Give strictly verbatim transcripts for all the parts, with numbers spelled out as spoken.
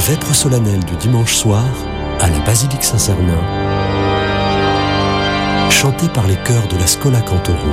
vêpres solennelles du dimanche soir à la basilique Saint-Cernin, chantée par les chœurs de la Schola Cantorum.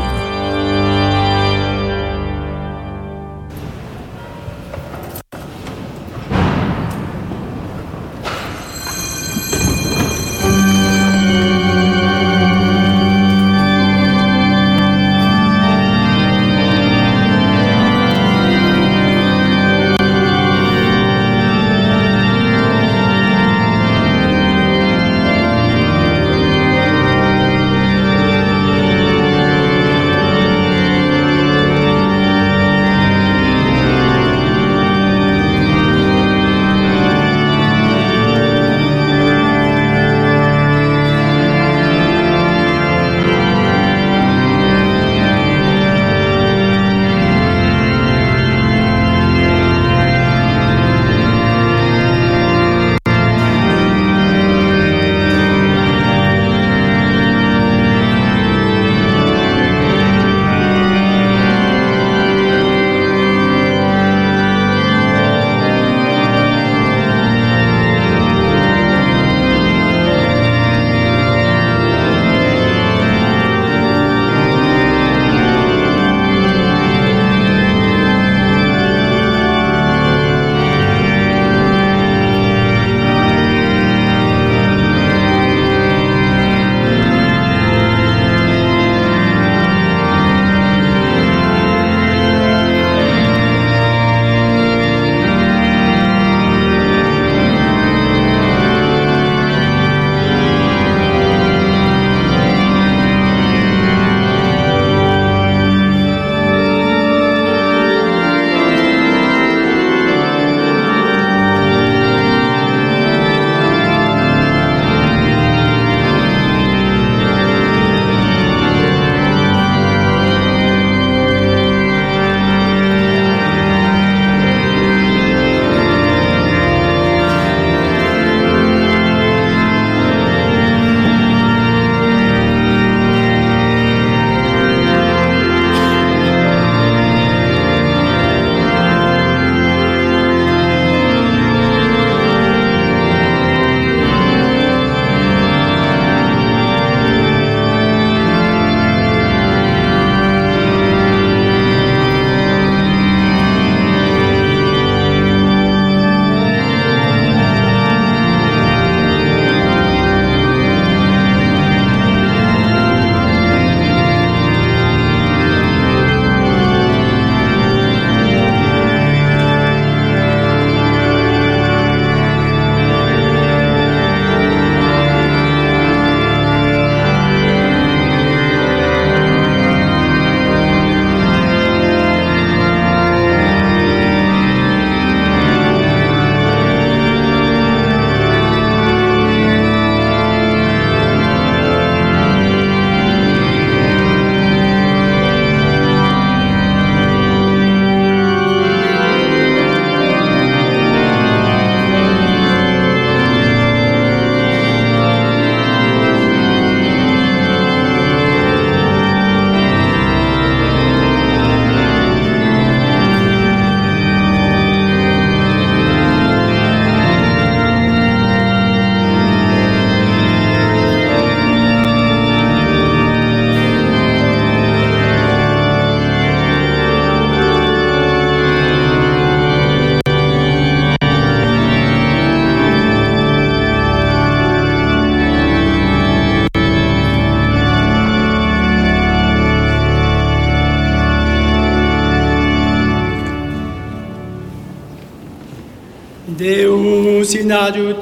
Deus in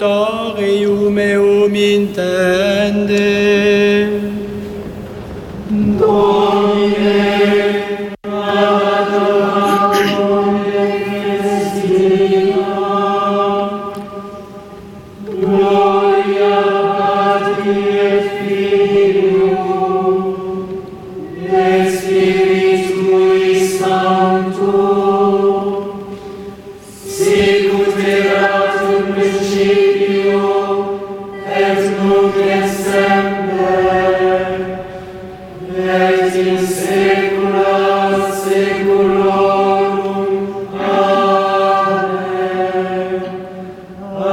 adiutorium meum intende. Domine, adoratum Christina, gloria Patri et Filio, et Spiritui Sancto, sicut erat in principio, et nunc et semper, et in saecula saeculorum. Amen.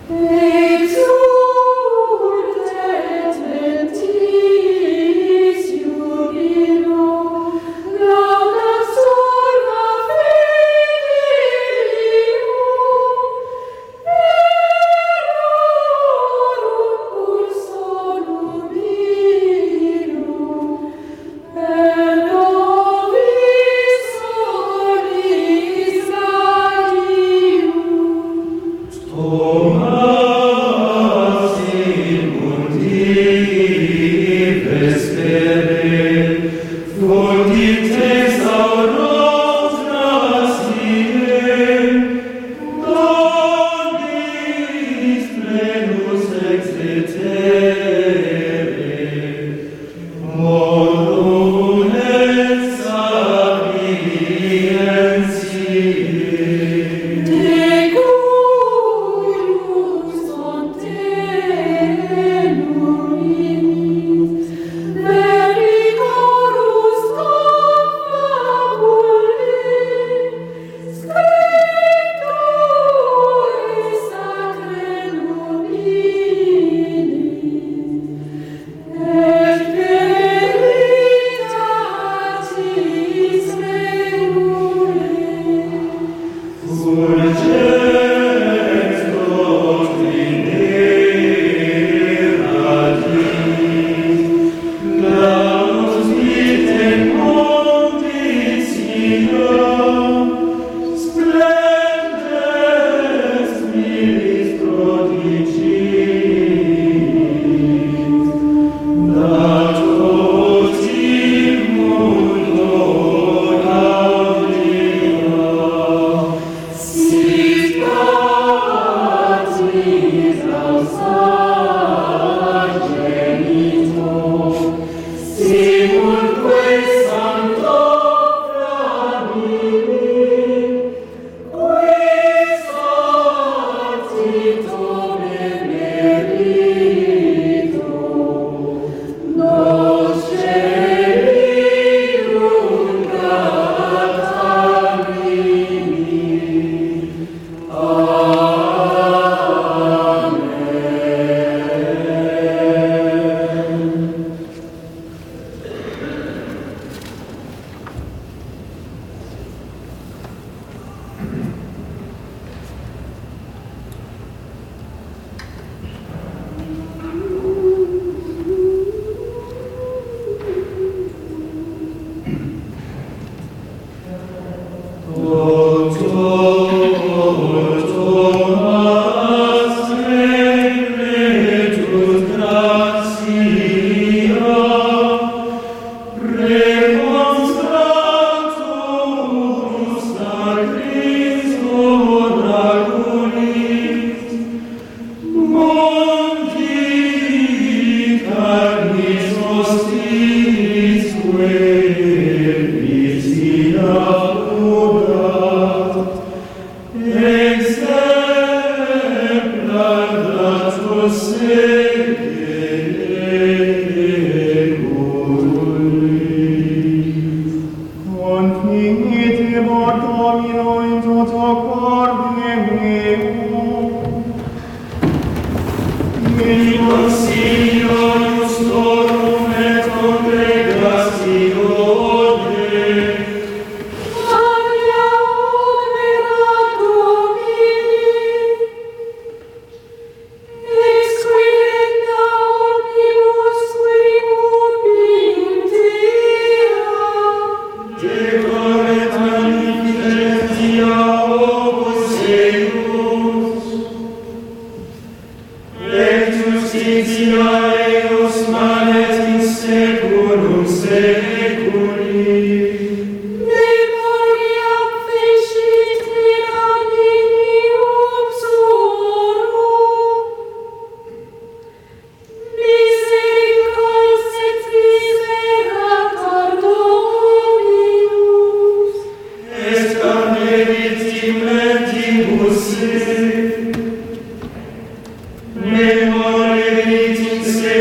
Memore vitim se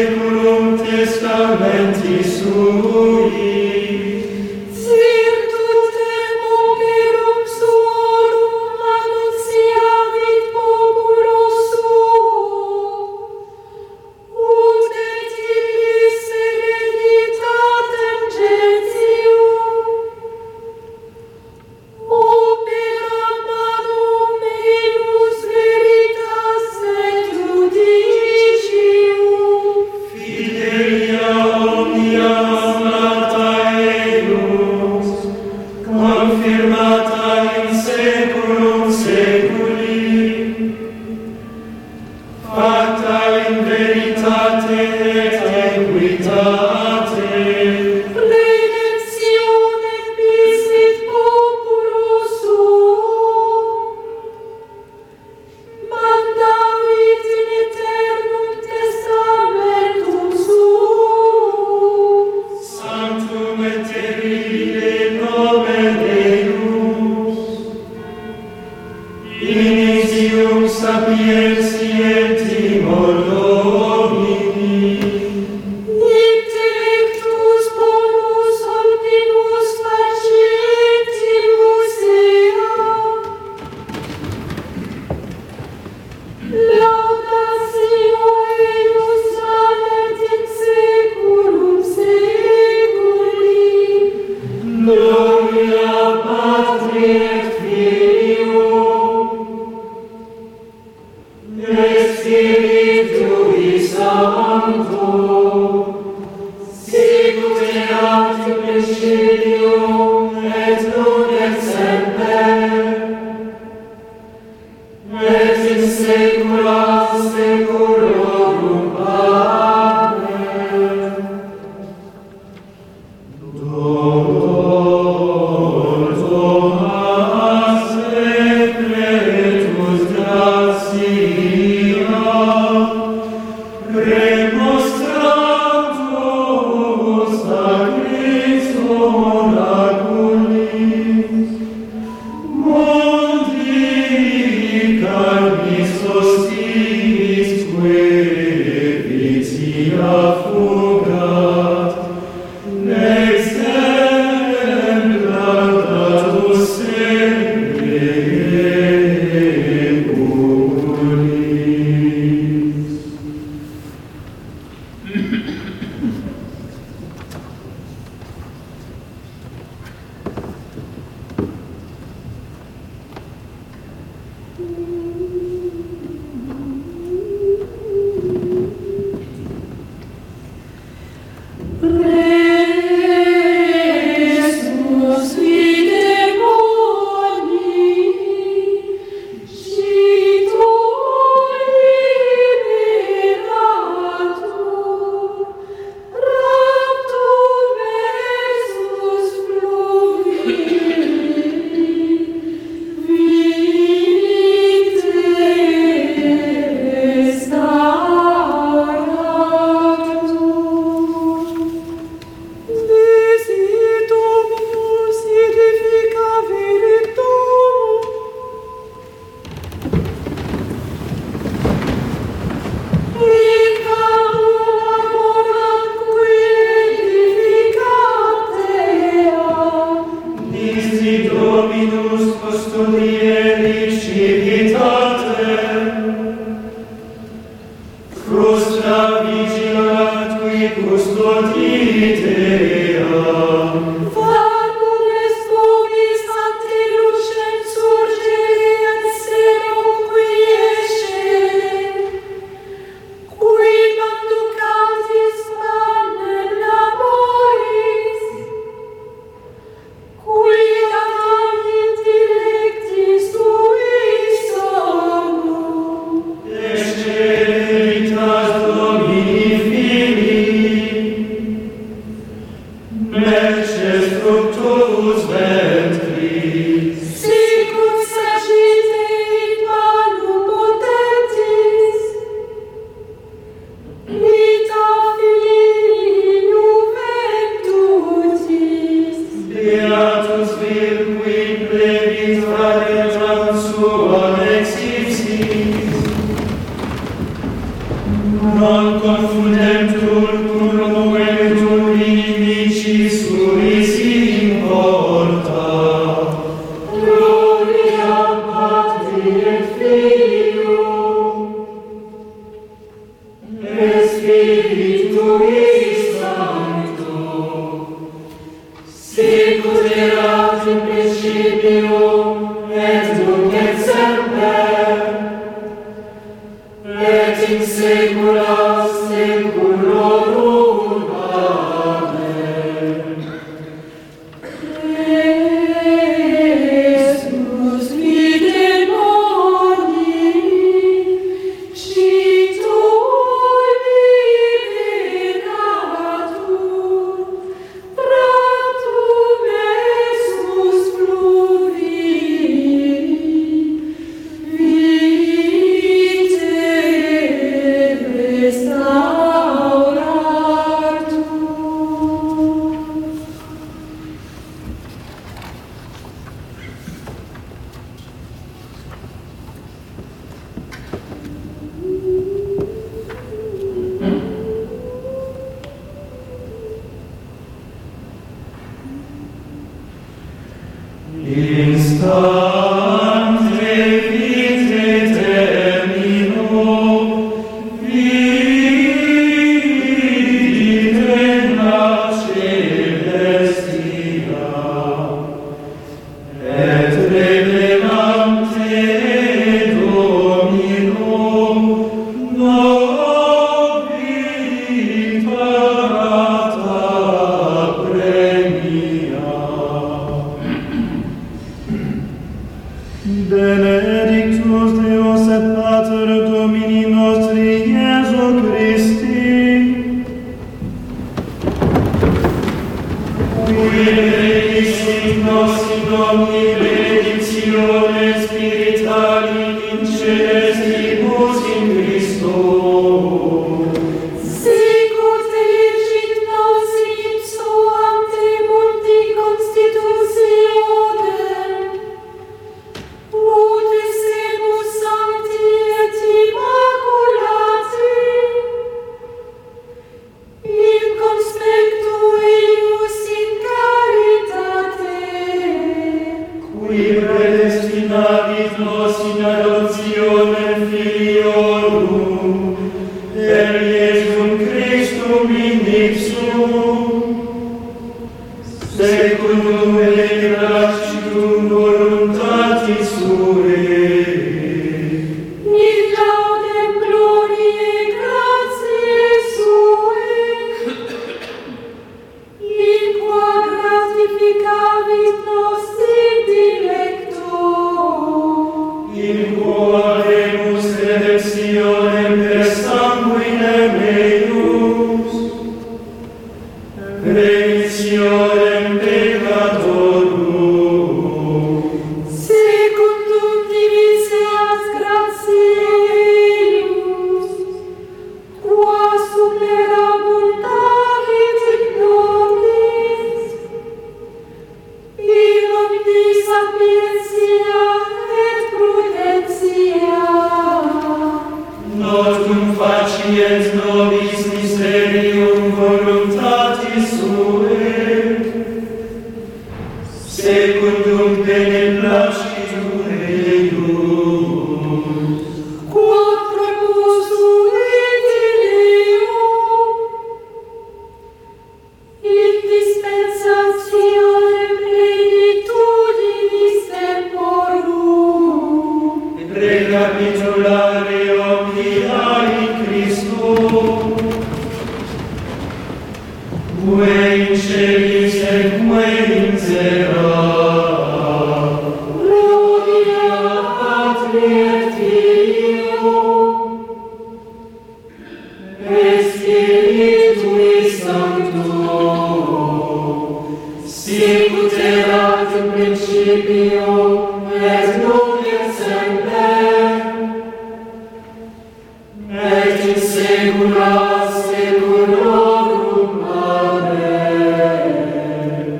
Restauratur et Pater Domini nostri Iesu Christi, qui benedicit nos in Domini benedictione spirituali in celestibus in Christo. Sicut elegit nos ipso ante mundi constitutionem, ut semus sancti et immaculati, in conspectu eius in caritate, Qui predestinavit nos in adoptionem filiorum, per Iesum Christum in ipsum, secundum benedictum voluntatis Suae, in laudem gloriae gratiae Suae, in qua gratificavit nos in dilecto, in quoremus redemptionem per sanguinem eius, remissionem peccatorum, secundum divisias gratiae eius, qua superabundavit in nobis, in omni sapientia et prudentia, notum facient nobis mysterium voluntatis Suae, secundum beneplacitum eius, quod propusuit in eum, in dispensationem plenitudinis temporum, recapitulare omnia in Christo, quae in celis et quae in terra, gloria Patri et Filio, et Spiritui Sancto, sicut erat in principio, et nunc et semper, et in saecula saeculorum. Amen.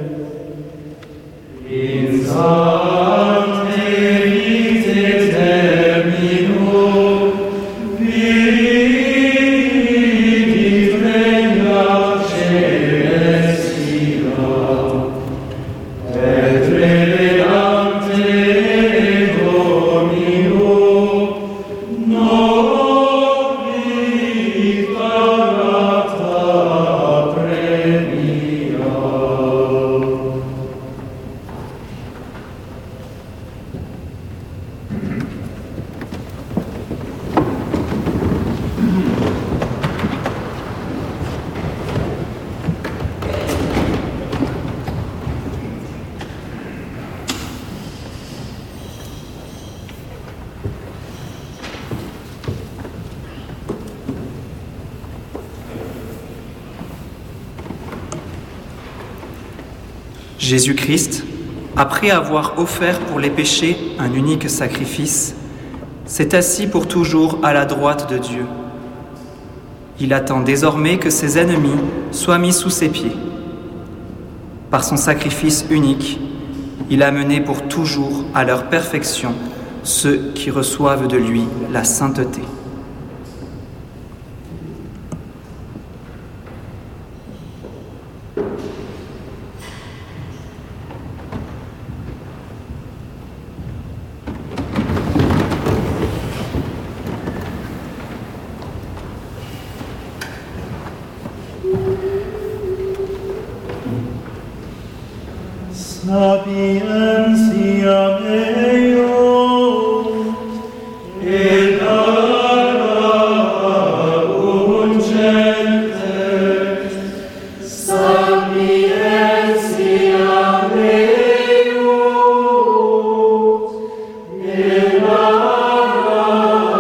in sancte vitae termino, vivit regna celestia, et revelante Domino, nobis parata premia. Jésus-Christ, après avoir offert pour les péchés un unique sacrifice, s'est assis pour toujours à la droite de Dieu. Il attend désormais que ses ennemis soient mis sous ses pieds. Par son sacrifice unique, il a mené pour toujours à leur perfection ceux qui reçoivent de lui la sainteté. Sapientia meus, et ara ungentes, sapientia meus, et ara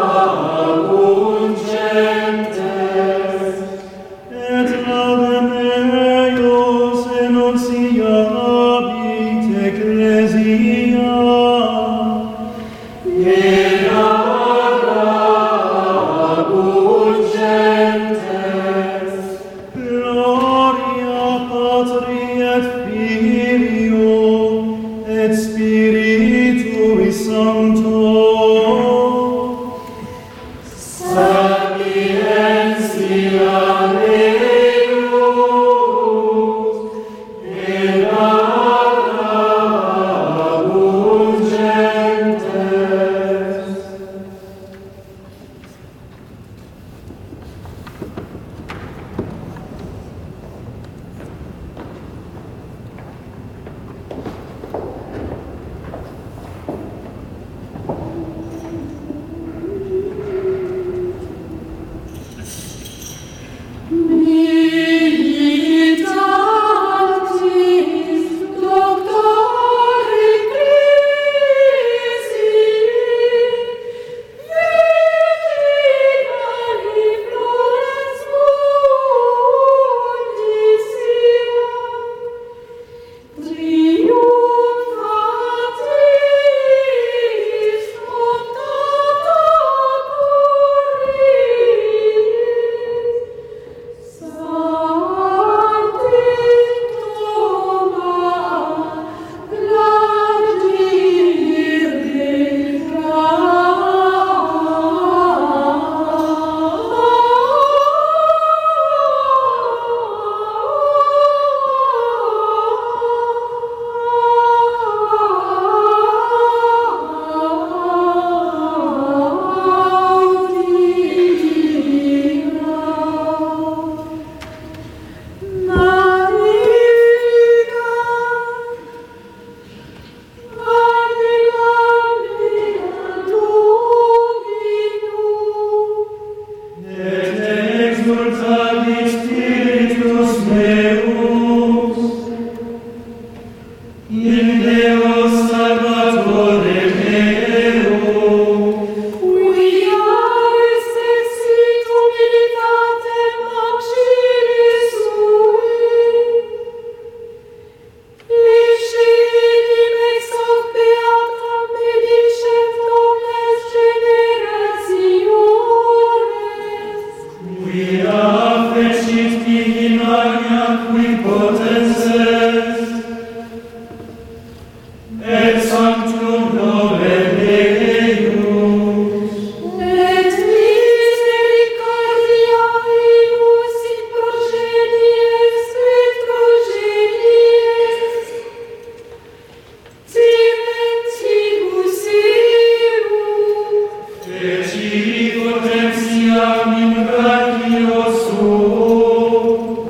potentiam in brachio suo,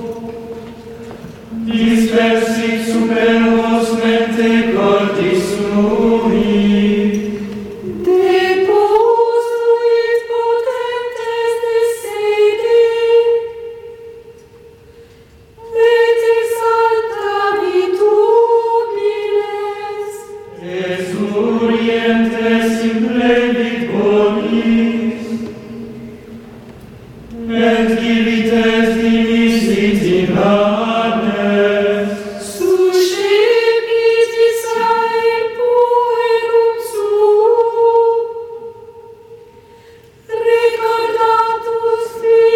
dispersit superbos mente cordis nui, Deposuit potentes de sede, et exaltavit humiles, exurientes implevit bonis, et civites dimisit in annes, suscepit Israel puerum suum, recordatus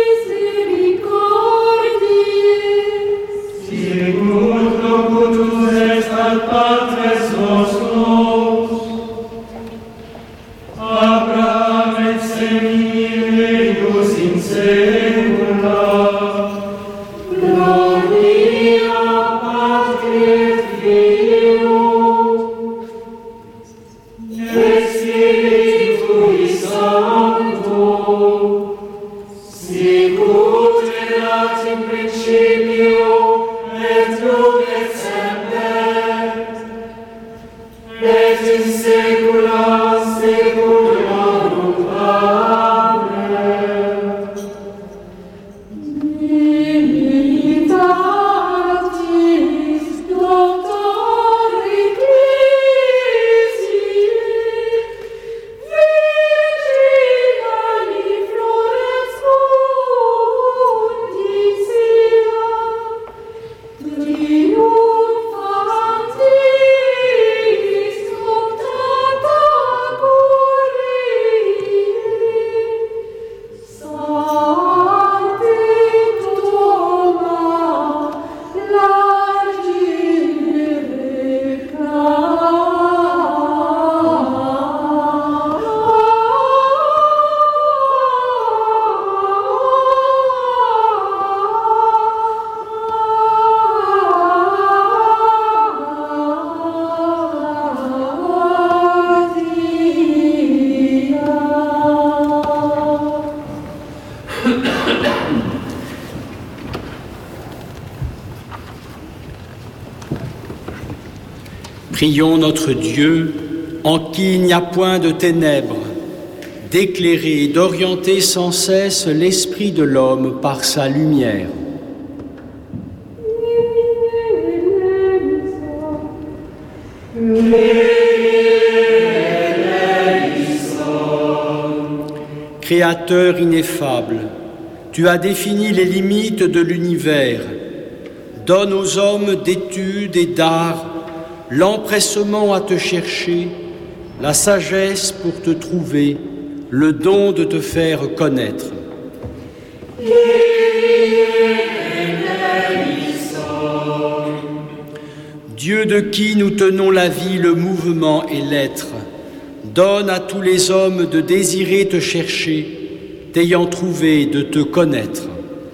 misericordies, sicut locutus est ad patres nostros, Abraham et seminius in secula, gloria Patri et Filio, et Spiritui Sancto, sicut erat in principio, et nunc et semper, et in saecula saeculorum. Amen. Divinitatis Doctor Ecclesiae, Virginali florens munditia, triumphantis optata currire, Sancte Toma largire Prions notre Dieu, en qui il n'y a point de ténèbres, d'éclairer et d'orienter sans cesse l'esprit de l'homme par sa lumière. Créateur ineffable, tu as défini les limites de l'univers. Donne aux hommes d'études et d'art l'empressement à te chercher, la sagesse pour te trouver, le don de te faire connaître. Dieu de qui nous tenons la vie, le mouvement et l'être, donne à tous les hommes de désirer te chercher, t'ayant trouvé de te connaître.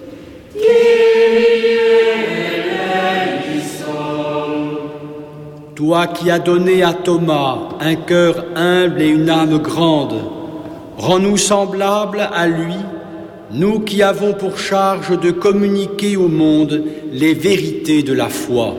Toi qui as donné à Thomas un cœur humble et une âme grande, rends-nous semblables à lui, nous qui avons pour charge de communiquer au monde les vérités de la foi.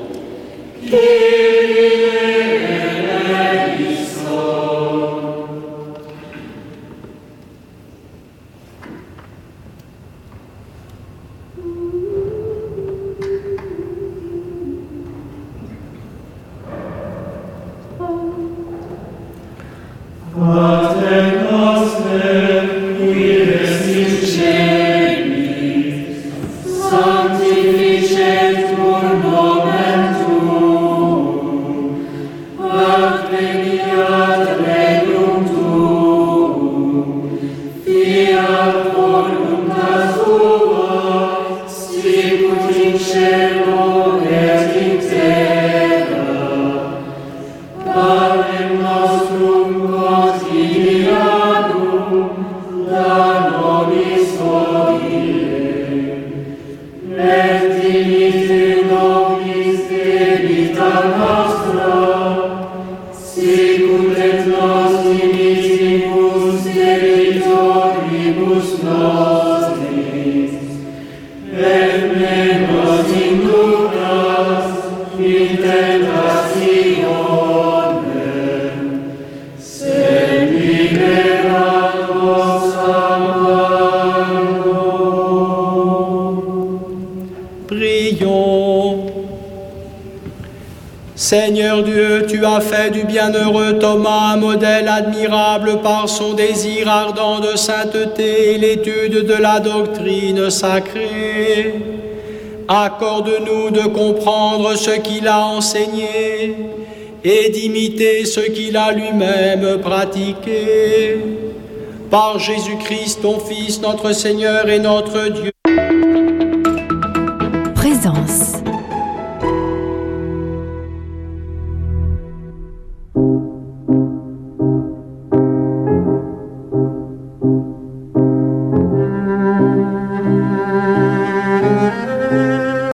Pater noster, qui es in celis, sanctificetur nomen tuum, adveniat regnum tuum, fiat voluntas tua, sicut in cielo et in terra. Panem nostrum quotidianum da nobis hodie, et dimitte nobis debita nostra, sicut et nos dimittimus debitoribus Seigneur Dieu, tu as fait du bienheureux Thomas un modèle admirable par son désir ardent de sainteté et l'étude de la doctrine sacrée. Accorde-nous de comprendre ce qu'il a enseigné et d'imiter ce qu'il a lui-même pratiqué. Par Jésus-Christ, ton Fils, notre Seigneur et notre Dieu.